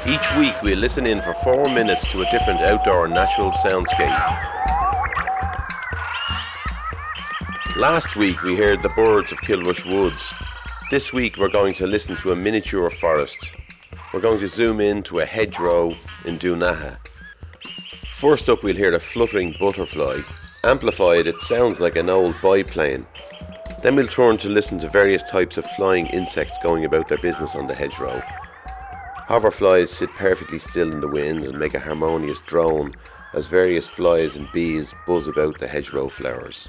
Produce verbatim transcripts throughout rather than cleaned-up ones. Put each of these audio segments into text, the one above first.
Each week we'll listen in for four minutes to a different outdoor natural soundscape. Last week we heard the birds of Kilrush Woods. This week we're going to listen to a miniature forest. We're going to zoom in to a hedgerow in Doonaha. First up we'll hear a fluttering butterfly. Amplified, it sounds like an old biplane. Then we'll turn to listen to various types of flying insects going about their business on the hedgerow. Hoverflies sit perfectly still in the wind and make a harmonious drone as various flies and bees buzz about the hedgerow flowers.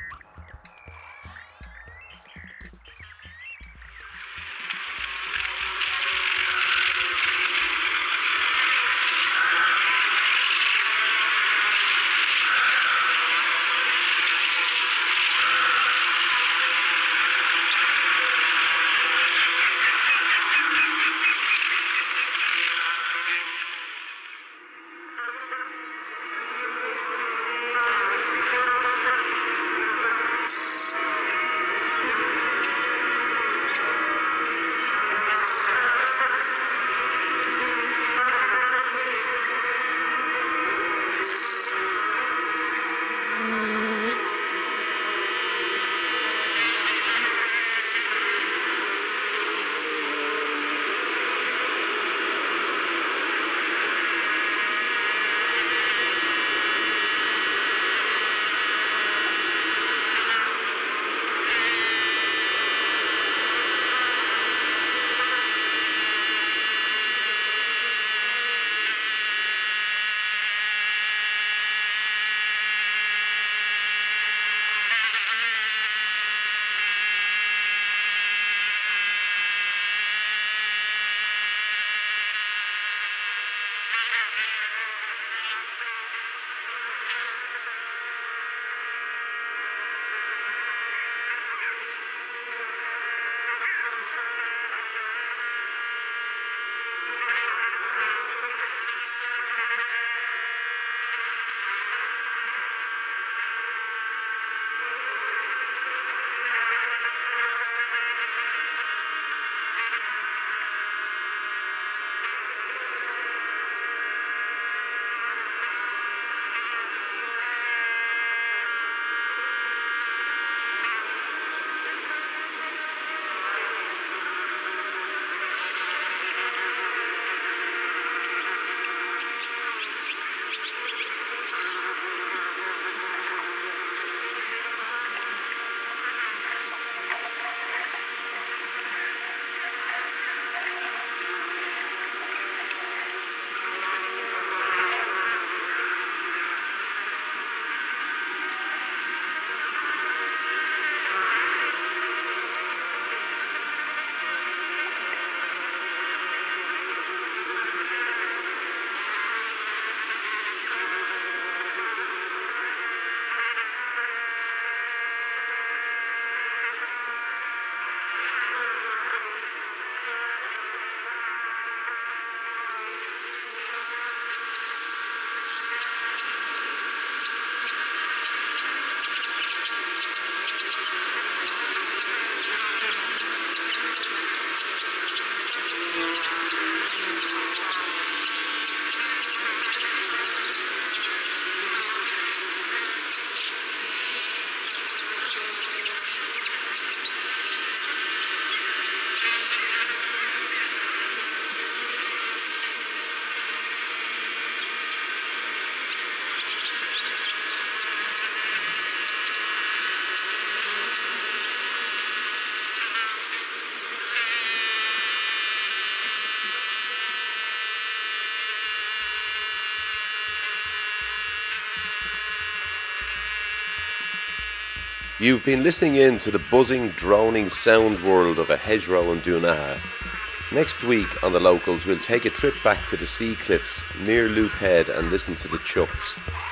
You've been listening in to the buzzing, droning sound world of a hedgerow in Doonaha. Next week on The Locals, we'll take a trip back to the sea cliffs near Loop Head and listen to the chuffs.